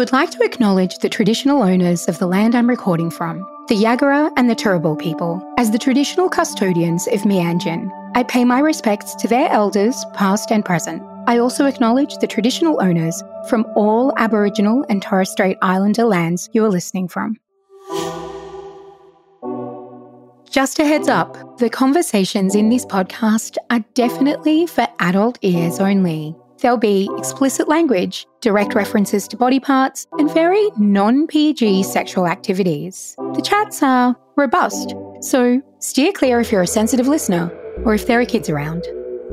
would like to acknowledge the traditional owners of the land I'm recording from, the Yagara and the Turrbal people, as the traditional custodians of Meanjin. I pay my respects to their elders, past and present. I also acknowledge the traditional owners from all Aboriginal and Torres Strait Islander lands you are listening from. Just a heads up, the conversations in this podcast are definitely for adult ears only. There'll be explicit language, direct references to body parts, and very non-PG sexual activities. The chats are robust, so steer clear if you're a sensitive listener or if there are kids around.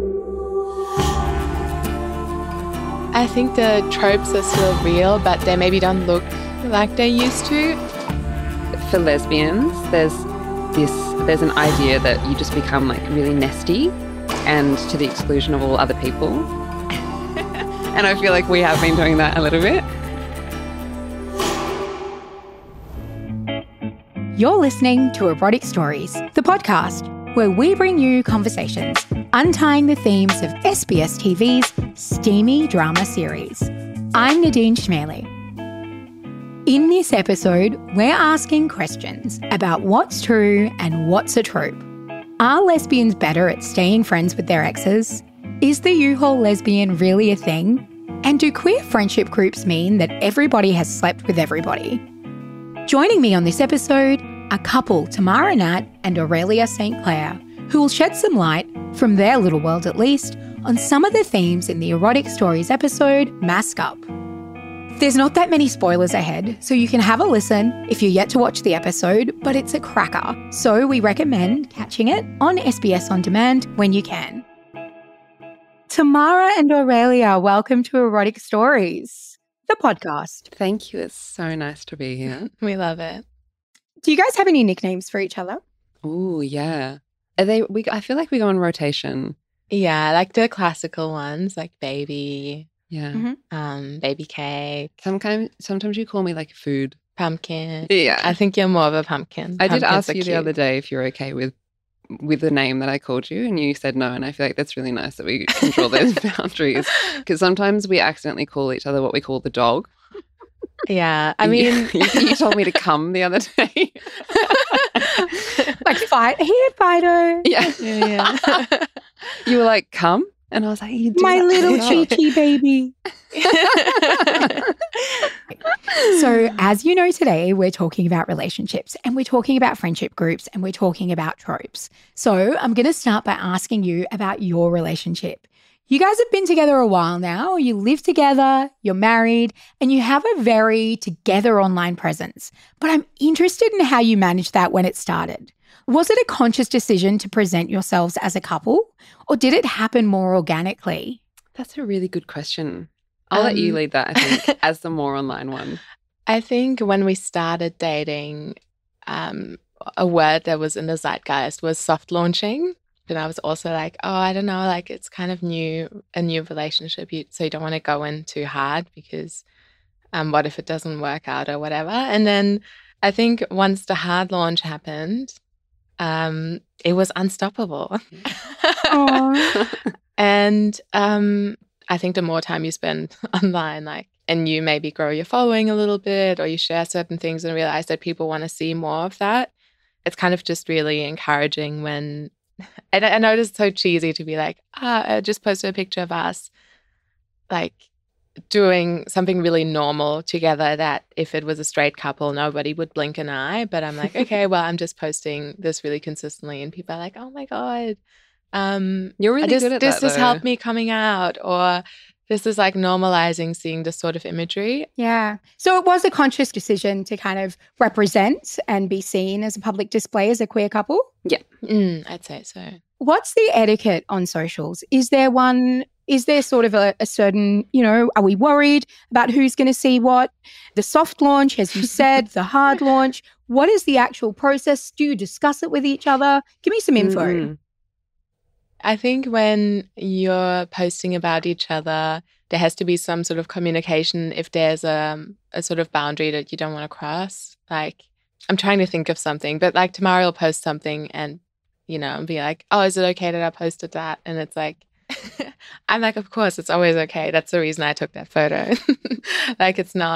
I think the tropes are still real, but they maybe don't look like they used to. For lesbians, there's an idea that you just become like really nesty and to the exclusion of all other people. And I feel like we have been doing that a little bit. You're listening to Erotic Stories, the podcast where we bring you conversations untying the themes of SBS TV's steamy drama series. I'm Nadine Schmele. In this episode, we're asking questions about what's true and what's a trope. Are lesbians better at staying friends with their exes? Is the U-Haul lesbian really a thing? And do queer friendship groups mean that everybody has slept with everybody? Joining me on this episode, a couple, Tamara Nat and Aurelia St. Clair, who will shed some light, from their little world at least, on some of the themes in the Erotic Stories episode, Mask Up. There's not that many spoilers ahead, so you can have a listen if you're yet to watch the episode, but it's a cracker, so we recommend catching it on SBS On Demand when you can. Tamara and Aurelia, welcome to Erotic Stories, the podcast. Thank you. It's so nice to be here. We love it. Do you guys have any nicknames for each other? Oh, yeah. I feel like we go on rotation. Yeah, like the classical ones, like baby, Yeah. baby cake, Sometimes you call me like food. pumpkin. Yeah. I think you're more of a pumpkin. I did Pumpkins ask are you the cute. other day if you're okay with the name that I called you, and you said no, and I feel like that's really nice that we control those boundaries, because sometimes we accidentally call each other what we call the dog. Yeah, I mean, you told me to come the other day. Like, here, Fido. Yeah. yeah. You were like, come? And I was like, you do My that little to the dog. cheeky baby. So, as you know, today we're talking about relationships and we're talking about friendship groups and we're talking about tropes. So I'm going to start by asking you about your relationship. You guys have been together a while now. You live together, you're married, and you have a very together online presence. But I'm interested in how you managed that when it started. Was it a conscious decision to present yourselves as a couple, or did it happen more organically? That's a really good question. I'll let you lead that, I think, as the more online one. I think when we started dating, a word that was in the zeitgeist was soft launching. And I was also like, oh, I don't know, like it's kind of a new relationship. So you don't want to go in too hard because what if it doesn't work out or whatever. And then I think once the hard launch happened, it was unstoppable. And I think the more time you spend online, like, and you maybe grow your following a little bit or you share certain things and realize that people want to see more of that, it's kind of just really encouraging when, and I know it's so cheesy to be like, I just posted a picture of us, like, doing something really normal together that if it was a straight couple, nobody would blink an eye. But I'm like, okay, well, I'm just posting this really consistently. And people are like, oh my God. You're really good at this that, has though. helped me coming out, or this is like normalizing seeing this sort of imagery. Yeah. So it was a conscious decision to kind of represent and be seen as a public display as a queer couple? Yeah. I'd say so. What's the etiquette on socials? Is there sort of a certain, are we worried about who's going to see what? The soft launch, as you said, the hard launch. What is the actual process? Do you discuss it with each other? Give me some info. Mm-mm. I think when you're posting about each other, there has to be some sort of communication if there's a sort of boundary that you don't want to cross. Like, I'm trying to think of something, but like Tamara will post something and, be like, oh, is it okay that I posted that? And it's like, I'm like, of course, it's always okay. That's the reason I took that photo. Like, it's not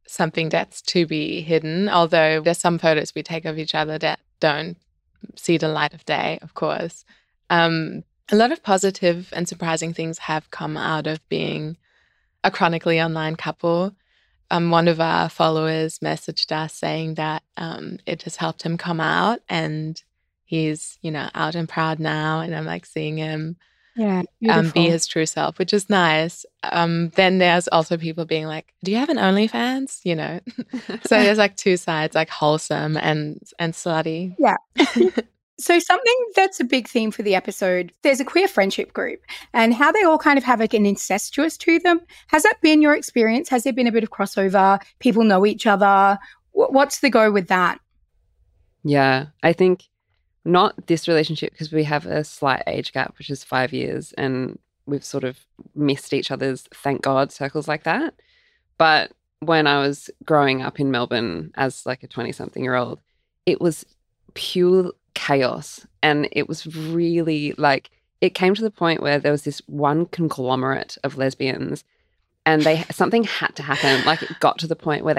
something that's to be hidden, although there's some photos we take of each other that don't see the light of day, of course. A lot of positive and surprising things have come out of being a chronically online couple. One of our followers messaged us saying that it has helped him come out, and he's, out and proud now, and I'm like seeing him be his true self, which is nice. Then there's also people being like, do you have an OnlyFans? So there's like two sides, like wholesome and slutty. Yeah. So something that's a big theme for the episode, there's a queer friendship group and how they all kind of have like an incestuous to them. Has that been your experience? Has there been a bit of crossover? People know each other? What's the go with that? Yeah, I think not this relationship because we have a slight age gap, which is 5 years, and we've sort of missed each other's, thank God, circles like that. But when I was growing up in Melbourne as like a 20-something-year-old, it was pure chaos. And it was really like, it came to the point where there was this one conglomerate of lesbians and something had to happen. Like it got to the point where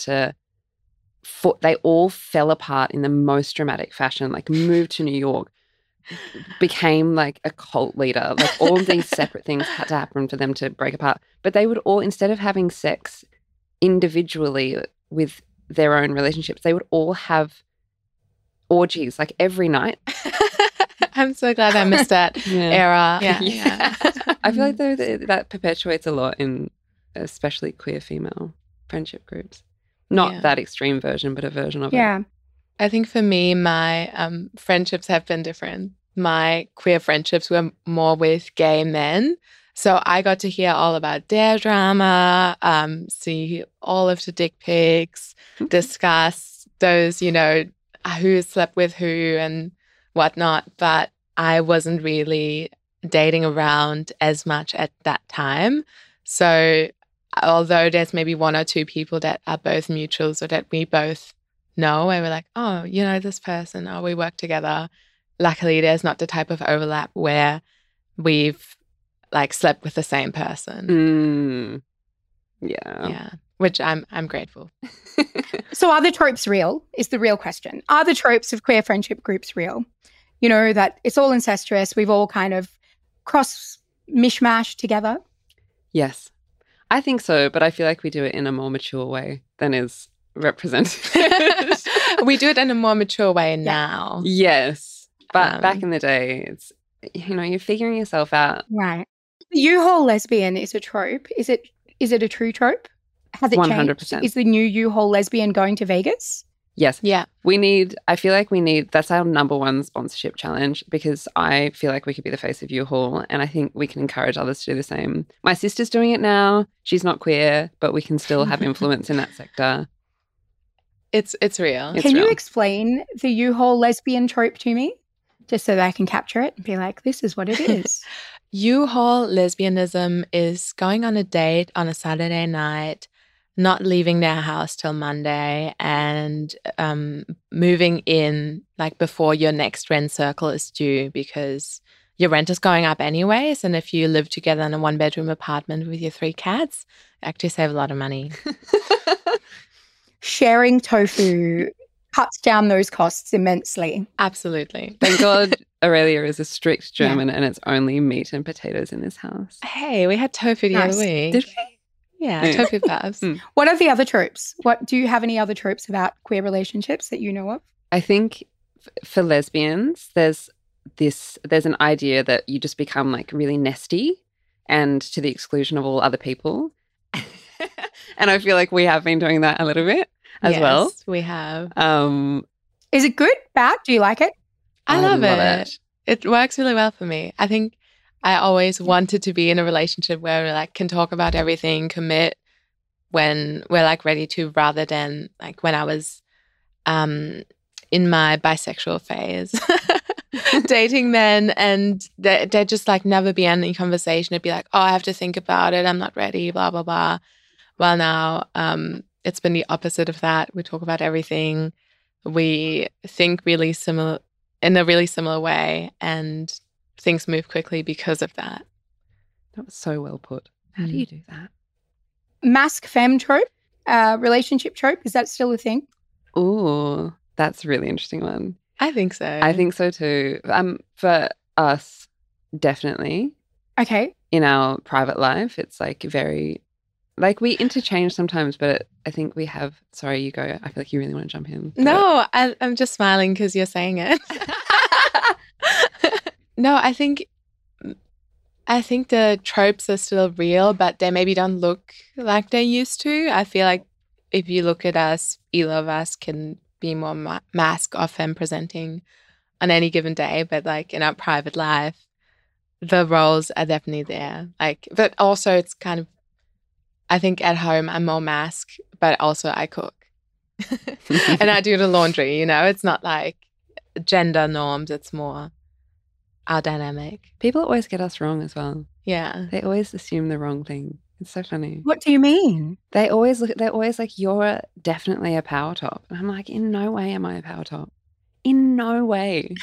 they all fell apart in the most dramatic fashion, like moved to New York, became like a cult leader. Like all of these separate things had to happen for them to break apart. But they would all, instead of having sex individually with their own relationships, they would all have orgies like every night. I'm so glad I missed that era. Yeah. I feel like though that perpetuates a lot in especially queer female friendship groups. Not that extreme version, but a version of it. Yeah. I think for me, my friendships have been different. My queer friendships were more with gay men. So I got to hear all about their drama, see all of the dick pics, discuss those, who slept with who and whatnot. But I wasn't really dating around as much at that time. So although there's maybe one or two people that are both mutuals or that we both know, and we're like, oh, this person, oh, we work together. Luckily, there's not the type of overlap where we've like slept with the same person. Yeah. Which I'm grateful. So are the tropes real is the real question. Are the tropes of queer friendship groups real? That it's all incestuous. We've all kind of mishmash together. Yes, I think so. But I feel like we do it in a more mature way than is represented. We do it in a more mature way now. Yes. But back in the day, it's, you're figuring yourself out. Right. The U-Haul lesbian is a trope. Is it a true trope? Has it 100%. changed? Is the new U-Haul lesbian going to Vegas? Yes. Yeah. I feel like that's our number one sponsorship challenge, because I feel like we could be the face of U-Haul, and I think we can encourage others to do the same. My sister's doing it now. She's not queer, but we can still have influence in that sector. It's real. Can you explain the U-Haul lesbian trope to me? Just so that I can capture it and be like, this is what it is. U-Haul lesbianism is going on a date on a Saturday night, not leaving their house till Monday, and moving in like before your next rent circle is due, because your rent is going up anyways. And if you live together in a 1-bedroom apartment with your 3 cats, you actually save a lot of money. Sharing tofu cuts down those costs immensely. Absolutely. Thank God Aurelia is a strict German and it's only meat and potatoes in this house. Hey, we had tofu the other week. Did we? Yeah, tofu puffs. What are the other tropes? Do you have any other tropes about queer relationships that you know of? I think for lesbians, there's an idea that you just become like really nesty and to the exclusion of all other people. And I feel like we have been doing that a little bit as well. Yes, we have. Is it good? Bad? Do you like it? I love it. It works really well for me. I think I always wanted to be in a relationship where we like can talk about everything, commit when we're like ready to, rather than like when I was in my bisexual phase dating men, and there'd just like never be any conversation. It'd be like, oh, I have to think about it. I'm not ready, blah, blah, blah. Well, now it's been the opposite of that. We talk about everything. We think really similar in a really similar way, and things move quickly because of that. That was so well put. How do you do that? Masc femme trope. relationship trope? Is that still a thing? Ooh, that's a really interesting one. I think so. I think so too. For us, definitely. Okay. In our private life, it's like very, like we interchange sometimes, but I think we have, sorry, you go. I feel like you really want to jump in. No, I'm just smiling because you're saying it. No, I think the tropes are still real, but they maybe don't look like they used to. I feel like if you look at us, either of us can be more mask or femme presenting on any given day, but like in our private life, the roles are definitely there. Like, but also it's kind of, I think at home I'm more mask, but also I cook and I do the laundry. It's not like gender norms. It's more our dynamic. People always get us wrong as well. Yeah. They always assume the wrong thing. It's so funny. What do you mean? They're always like, you're definitely a power top. And I'm like, in no way am I a power top. In no way.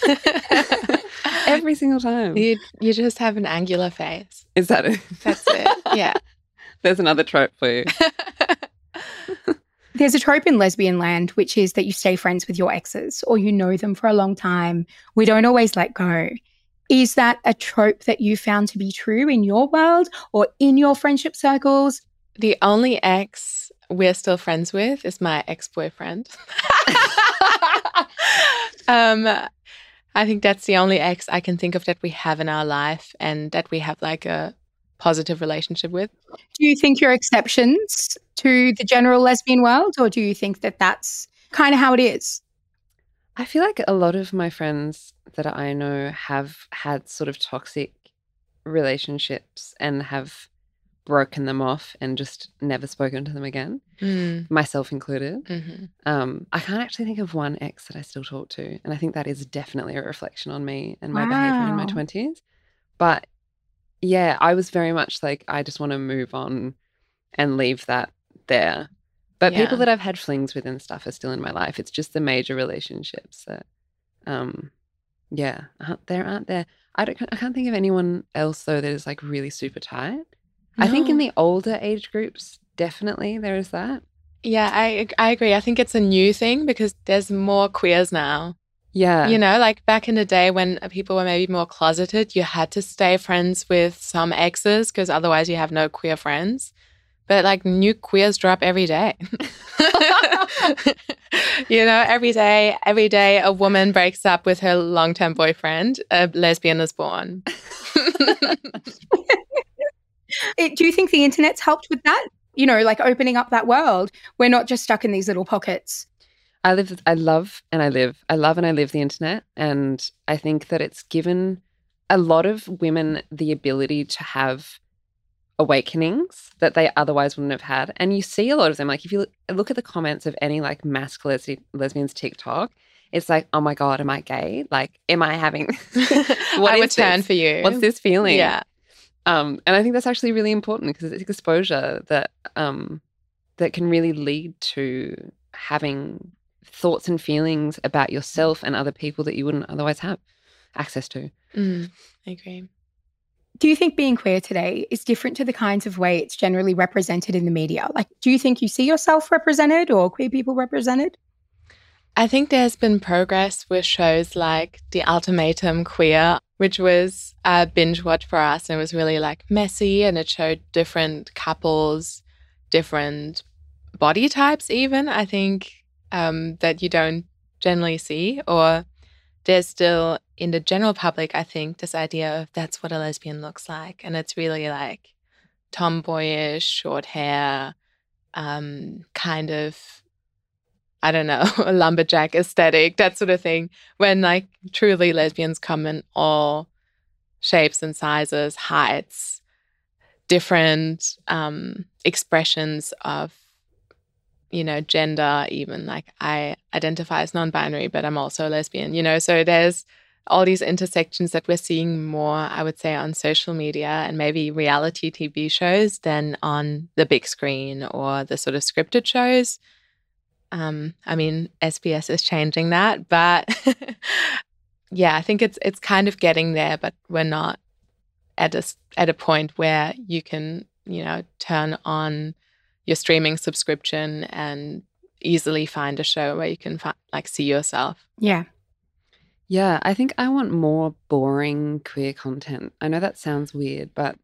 Every single time. You just have an angular face. Is that it? That's it. Yeah. There's another trope for you. There's a trope in lesbian land, which is that you stay friends with your exes or you know them for a long time. We don't always let go. Is that a trope that you found to be true in your world or in your friendship circles? The only ex we're still friends with is my ex-boyfriend. I think that's the only ex I can think of that we have in our life and that we have like a positive relationship with. Do you think you're exceptions to the general lesbian world, or do you think that that's kind of how it is? I feel like a lot of my friends that I know have had sort of toxic relationships and have broken them off and just never spoken to them again, myself included. Mm-hmm. I can't actually think of one ex that I still talk to, and I think that is definitely a reflection on me and my behaviour in my 20s. But yeah, I was very much like, I just want to move on and leave that there. But people that I've had flings with and stuff are still in my life. It's just the major relationships that, there aren't there. I can't think of anyone else though that is like really super tight. No. I think in the older age groups, definitely there is that. Yeah, I agree. I think it's a new thing because there's more queers now. Yeah. Like back in the day when people were maybe more closeted, you had to stay friends with some exes because otherwise you have no queer friends. But like new queers drop every day. Every day a woman breaks up with her long-term boyfriend, a lesbian is born. Do you think the internet's helped with that? Like opening up that world. We're not just stuck in these little pockets. I love and I live the internet, and I think that it's given a lot of women the ability to have awakenings that they otherwise wouldn't have had. And you see a lot of them, like if you look at the comments of any like masked lesbians TikTok, it's like, oh my God, am I gay? Like, am I having I would turn for you. What's this feeling? Yeah. And I think that's actually really important because it's exposure that that can really lead to having thoughts and feelings about yourself and other people that you wouldn't otherwise have access to. I agree. Do you think being queer today is different to the kinds of way it's generally represented in the media? Like, do you think you see yourself represented or queer people represented? I think there's been progress with shows like The Ultimatum Queer, which was a binge watch for us. And it was really like messy and it showed different couples, different body types even, I think, that you don't generally see. Or there's still in the general public, I think, this idea of that's what a lesbian looks like. And it's really like tomboyish, short hair, kind of, I don't know, a lumberjack aesthetic, that sort of thing. When like truly lesbians come in all shapes and sizes, heights, different expressions of, gender even. Like I identify as non-binary, but I'm also a lesbian, so there's all these intersections that we're seeing more, I would say, on social media and maybe reality TV shows than on the big screen or the sort of scripted shows. SBS is changing that, but yeah, I think it's kind of getting there, but we're not at a point where you can, turn on your streaming subscription and easily find a show where you can see yourself. Yeah. Yeah, I think I want more boring queer content. I know that sounds weird, but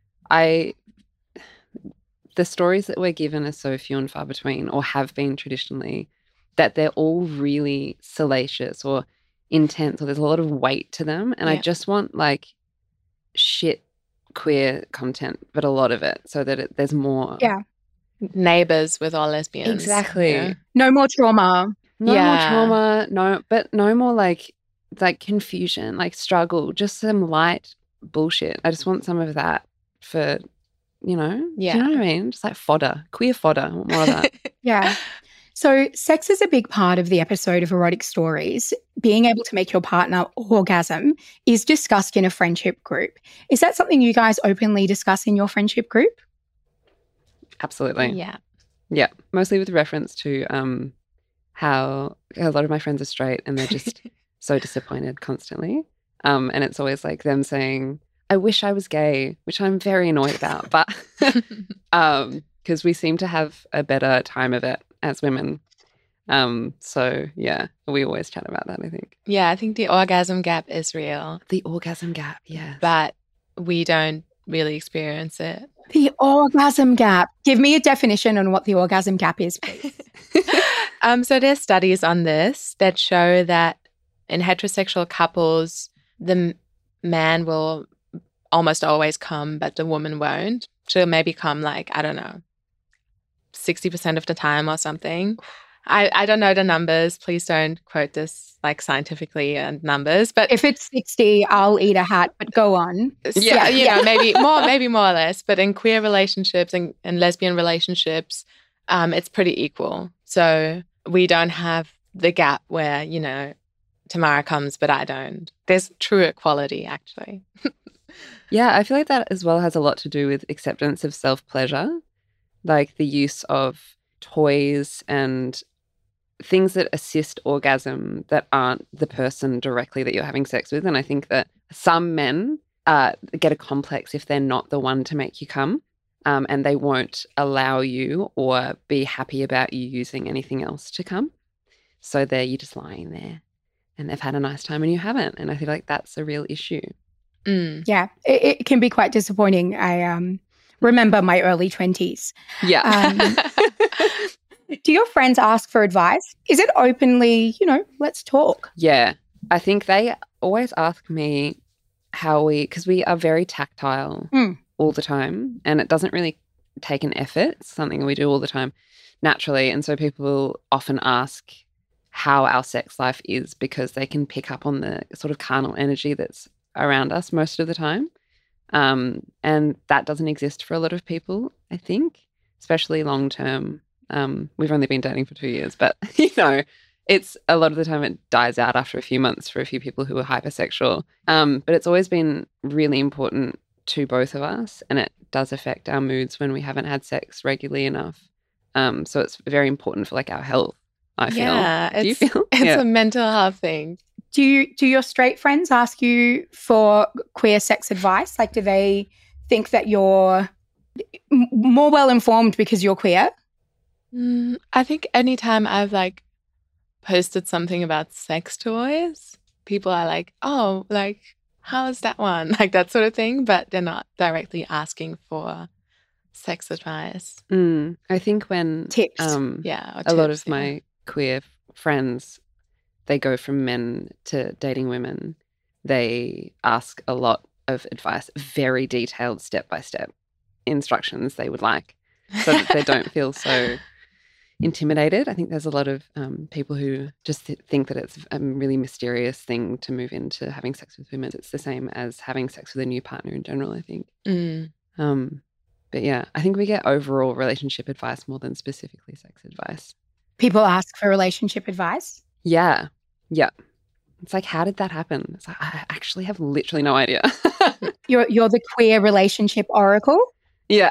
the stories that we're given are so few and far between, or have been traditionally, that they're all really salacious or intense, or there's a lot of weight to them. And I just want like shit queer content, but a lot of it, so that there's more. Yeah. Neighbours with all lesbians. Exactly. Yeah. No more trauma. No more trauma. No more like confusion, like struggle, just some light bullshit. I just want some of that for, you know, do you know what I mean? Just like fodder, queer fodder. I want more of that. Yeah. So sex is a big part of the episode of Erotic Stories. Being able to make your partner orgasm is discussed in a friendship group. Is that something you guys openly discuss in your friendship group? Absolutely. Yeah. Yeah. Mostly with reference to how a lot of my friends are straight and they're just so disappointed constantly. And it's always like them saying, I wish I was gay, which I'm very annoyed about. But because we seem to have a better time of it as women. So, yeah, we always chat about that, I think. Yeah, I think the orgasm gap is real. The orgasm gap, yes. But we don't really experience it. The orgasm gap. Give me a definition on what the orgasm gap is, please. So there's studies on this that show that in heterosexual couples, the man will almost always come, but the woman won't. She'll maybe come 60% of the time or something. I don't know the numbers. Please don't quote this scientifically and numbers. But if it's 60, I'll eat a hat, but go on. Yeah, you know, maybe more or less. But in queer relationships and lesbian relationships, it's pretty equal. So we don't have the gap where, you know, Tamara comes, but I don't. There's true equality, actually. Yeah, I feel like that as well has a lot to do with acceptance of self-pleasure, like the use of toys and things that assist orgasm that aren't the person directly that you're having sex with. And I think that some men get a complex if they're not the one to make you come, and they won't allow you or be happy about you using anything else to come. So you're just lying there and they've had a nice time and you haven't. And I feel like that's a real issue. Yeah, it can be quite disappointing. I remember my early 20s. Yeah. Do your friends ask for advice? Is it openly, you know, let's talk? Yeah. I think they always ask me because we are very tactile all the time, and it doesn't really take an effort. It's something we do all the time naturally. And so people often ask how our sex life is because they can pick up on the sort of carnal energy that's around us most of the time. And that doesn't exist for a lot of people, I think, especially long term. We've only been dating for 2 years, but, you know, it's a lot of the time it dies out after a few months for a few people who are hypersexual. But it's always been really important to both of us, and it does affect our moods when we haven't had sex regularly enough. So it's very important for our health, I feel. Yeah. Do you feel? It's a mental health thing. Do your straight friends ask you for queer sex advice? Do they think that you're more well-informed because you're queer? I think anytime I've posted something about sex toys, people are like, oh, how is that one? That sort of thing, but they're not directly asking for sex advice. I think when tips. A lot of my queer friends, they go from men to dating women, they ask a lot of advice, very detailed step-by-step instructions they would like, so that they don't feel so intimidated. I think there's a lot of people who just think that it's a really mysterious thing to move into having sex with women. It's the same as having sex with a new partner in general, I think. But yeah, I think we get overall relationship advice more than specifically sex advice. People ask for relationship advice? Yeah. It's how did that happen? It's I actually have literally no idea. You're the queer relationship oracle? Yeah.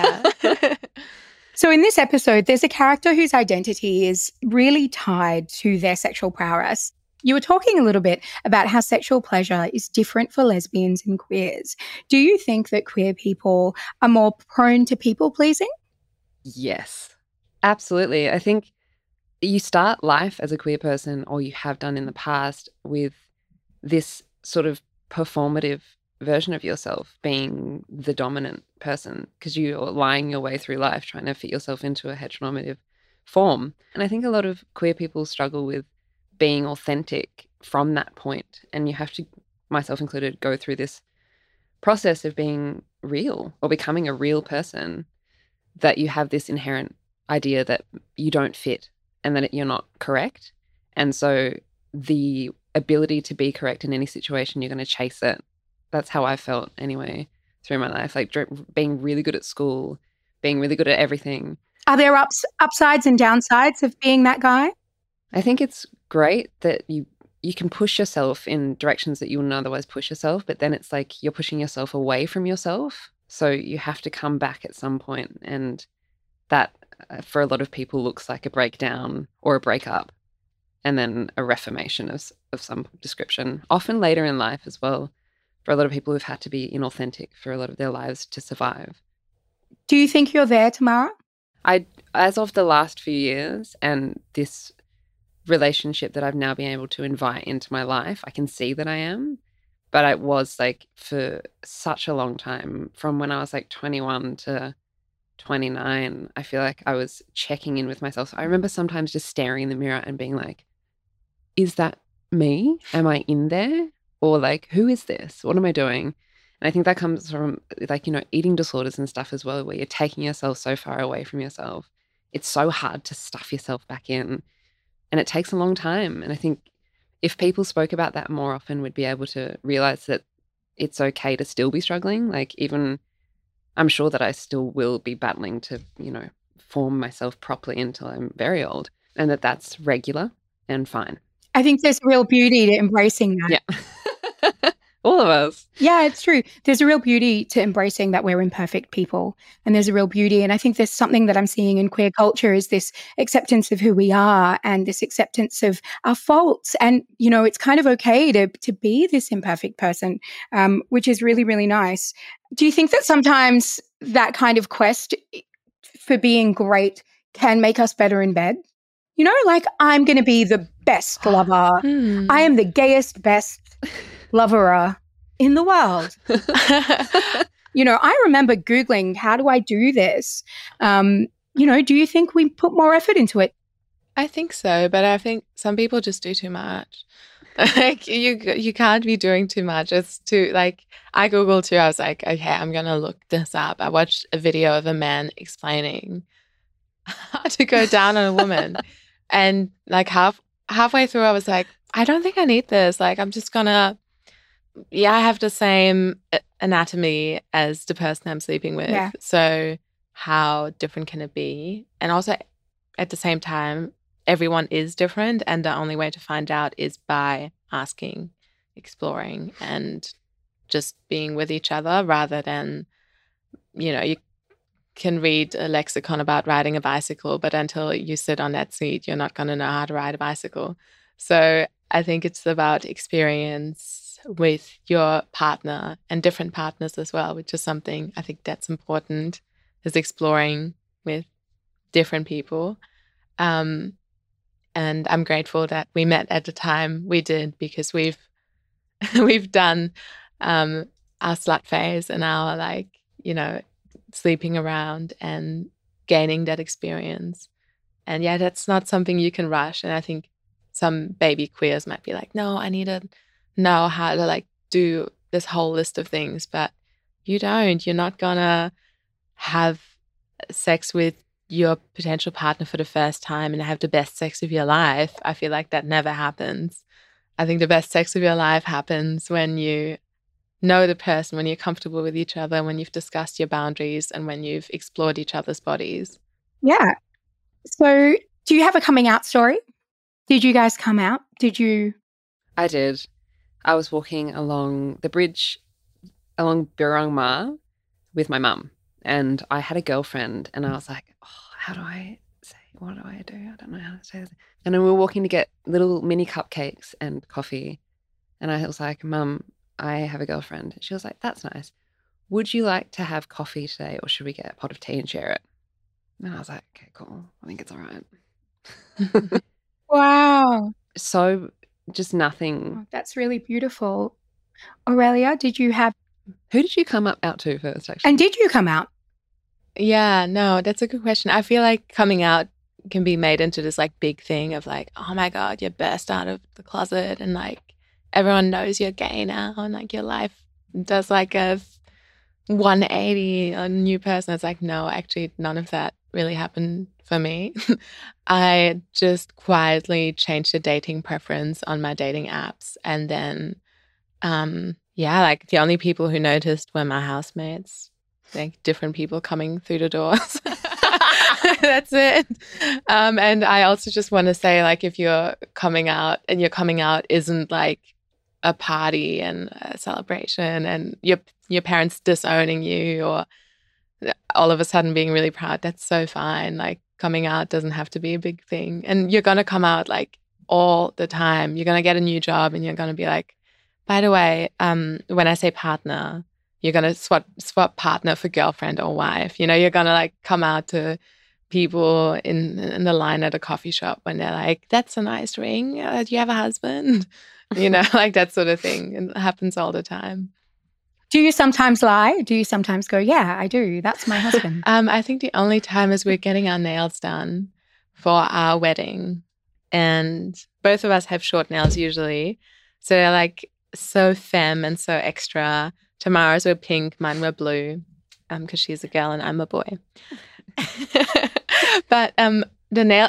So in this episode, there's a character whose identity is really tied to their sexual prowess. You were talking a little bit about how sexual pleasure is different for lesbians and queers. Do you think that queer people are more prone to people-pleasing? Yes, absolutely. I think you start life as a queer person, or you have done in the past, with this sort of performative version of yourself being the dominant person because you're lying your way through life trying to fit yourself into a heteronormative form. And I think a lot of queer people struggle with being authentic from that point. And you have to, myself included, go through this process of being real or becoming a real person, that you have this inherent idea that you don't fit and that you're not correct. And so the ability to be correct in any situation, you're going to chase it. That's how I felt anyway through my life, like being really good at school, being really good at everything. Are there upsides and downsides of being that guy? I think it's great that you can push yourself in directions that you wouldn't otherwise push yourself, but then it's like you're pushing yourself away from yourself. So you have to come back at some point, and that for a lot of people looks like a breakdown or a breakup, and then a reformation of some description, often later in life as well, for a lot of people who've had to be inauthentic for a lot of their lives to survive. Do you think you're there, Tamara? As of the last few years and this relationship that I've now been able to invite into my life, I can see that I am. But I was like for such a long time, from when I was like 21 to 29, I feel like I was checking in with myself. I remember sometimes just staring in the mirror and being like, is that me? Am I in there? Or like, who is this? What am I doing? And I think that comes from like, eating disorders and stuff as well, where you're taking yourself so far away from yourself. It's so hard to stuff yourself back in, and it takes a long time. And I think if people spoke about that more often, we'd be able to realize that it's okay to still be struggling. Like, even I'm sure that I still will be battling to, form myself properly until I'm very old, and that's regular and fine. I think there's real beauty to embracing that. Yeah. All of us. Yeah, it's true. There's a real beauty to embracing that we're imperfect people. And there's a real beauty. And I think there's something that I'm seeing in queer culture is this acceptance of who we are and this acceptance of our faults. And, it's kind of okay to be this imperfect person, which is really, really nice. Do you think that sometimes that kind of quest for being great can make us better in bed? Like, I'm going to be the best lover. I am the gayest, best lover in the world. I remember Googling, how do I do this? Do you think we put more effort into it? I think so, but I think some people just do too much. Like, you can't be doing too much. It's too, like, I Googled too. I was like, okay, I'm going to look this up. I watched a video of a man explaining how to go down on a woman. And like halfway through, I was like, I don't think I need this. Like, I'm just going to, I have the same anatomy as the person I'm sleeping with. Yeah. So how different can it be? And also at the same time, everyone is different. And the only way to find out is by asking, exploring, and just being with each other, rather than, you can read a lexicon about riding a bicycle, but until you sit on that seat, you're not going to know how to ride a bicycle. So I think it's about experience with your partner and different partners as well, which is something I think that's important, is exploring with different people. And I'm grateful that we met at the time we did, because we've done our slut phase and our sleeping around and gaining that experience. And that's not something you can rush. And I think some baby queers might be like, no, I need to know how to do this whole list of things, but you don't. You're not gonna have sex with your potential partner for the first time and have the best sex of your life. I feel like that never happens. I think the best sex of your life happens when you know the person, when you're comfortable with each other, when you've discussed your boundaries, and when you've explored each other's bodies. Yeah. So do you have a coming out story? Did you guys come out? Did you? I did. I was walking along the bridge along Burong Ma with my mum, and I had a girlfriend, and I was like, how do I say, what do I do? I don't know how to say this. And then we were walking to get little mini cupcakes and coffee, and I was like, Mum, I have a girlfriend. She was like, that's nice. Would you like to have coffee today, or should we get a pot of tea and share it? And I was like, okay, cool. I think it's all right. Wow. So just nothing. Oh, that's really beautiful. Aurelia, Who did you come out to first, actually? and did you come out? Yeah, no, that's a good question. I feel like coming out can be made into this like big thing of like, oh my God, you burst out of the closet and like everyone knows you're gay now and like your life does like a 180, a new person. It's like, no, actually none of that really happened for me. I just quietly changed the dating preference on my dating apps. And then, like the only people who noticed were my housemates, like different people coming through the doors. That's it. And I also just want to say, like, if you're coming out and your coming out isn't like a party and a celebration and your parents disowning you or all of a sudden being really proud, that's so fine. Like, coming out doesn't have to be a big thing. And you're going to come out like all the time. You're going to get a new job and you're going to be like, by the way, when I say partner, you're going to swap partner for girlfriend or wife. You know, you're going to like come out to people in the line at a coffee shop when they're like, that's a nice ring. Do you have a husband? You know, like that sort of thing. And it happens all the time. Do you sometimes lie? Do you sometimes go, yeah, I do. That's my husband? I think the only time is we're getting our nails done for our wedding. And both of us have short nails usually. So they're like so femme and so extra. Tomorrow's were pink, mine were blue, because she's a girl and I'm a boy. But the nail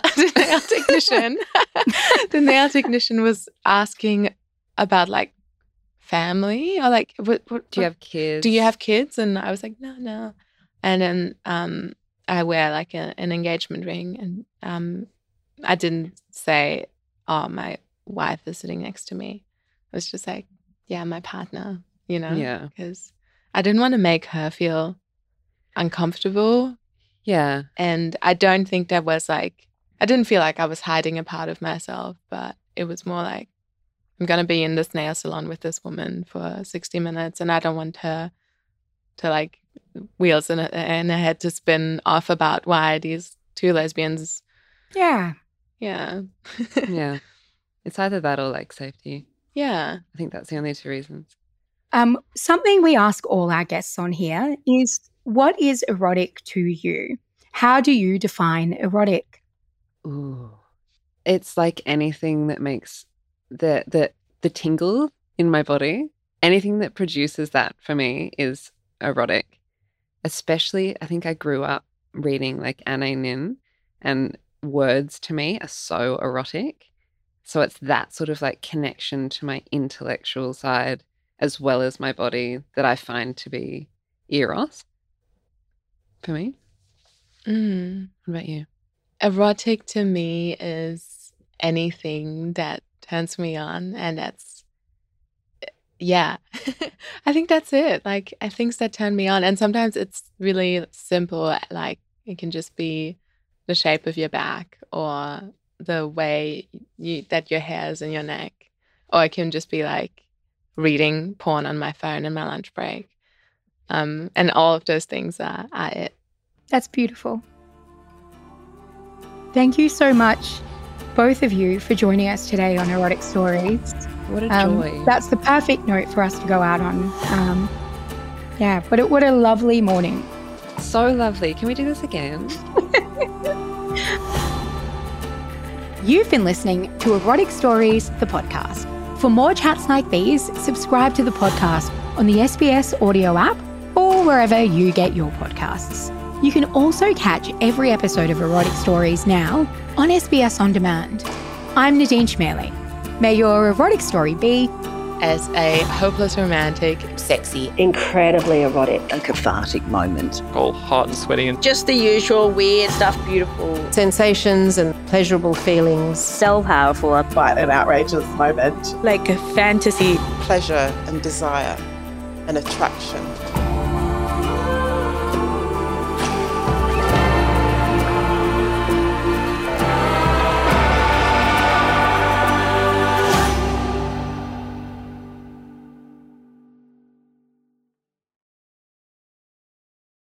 technician was asking about like family or like what do you have kids? Do you have kids? And I was like, no. And then I wear like an engagement ring, and I didn't say, oh, my wife is sitting next to me. I was just like, yeah, my partner. You know? Yeah. Because I didn't want to make her feel uncomfortable. Yeah. And I don't think that was like, I didn't feel like I was hiding a part of myself, but it was more like, I'm going to be in this nail salon with this woman for 60 minutes and I don't want her to like wheels in her head to spin off about why these two lesbians. Yeah. Yeah. Yeah. It's either that or like safety. Yeah. I think that's the only two reasons. Something we ask all our guests on here is, what is erotic to you? How do you define erotic? Ooh. It's like anything that makes the tingle in my body. Anything that produces that for me is erotic. Especially, I think I grew up reading like Anne Nin, and words to me are so erotic. So it's that sort of like connection to my intellectual side as well as my body that I find to be eros for me. What about you? Erotic to me is anything that turns me on, and that's, yeah, I think that's it. Like, things that turn me on, and sometimes it's really simple, like it can just be the shape of your back or the way that your hair is in your neck, or it can just be like reading porn on my phone in my lunch break. And all of those things are it. That's beautiful. Thank you so much, both of you, for joining us today on Erotic Stories. What a joy. That's the perfect note for us to go out on. But what a lovely morning. So lovely. Can we do this again? You've been listening to Erotic Stories, the podcast. For more chats like these, subscribe to the podcast on the SBS audio app or wherever you get your podcasts. You can also catch every episode of Erotic Stories now on SBS On Demand. I'm Nadine Schmerling. May your erotic story be as a hopeless romantic, sexy, incredibly erotic, a cathartic moment, all hot and sweaty, and just the usual weird stuff, beautiful sensations and pleasurable feelings, so powerful, quite an outrageous moment, like a fantasy, pleasure and desire and attraction.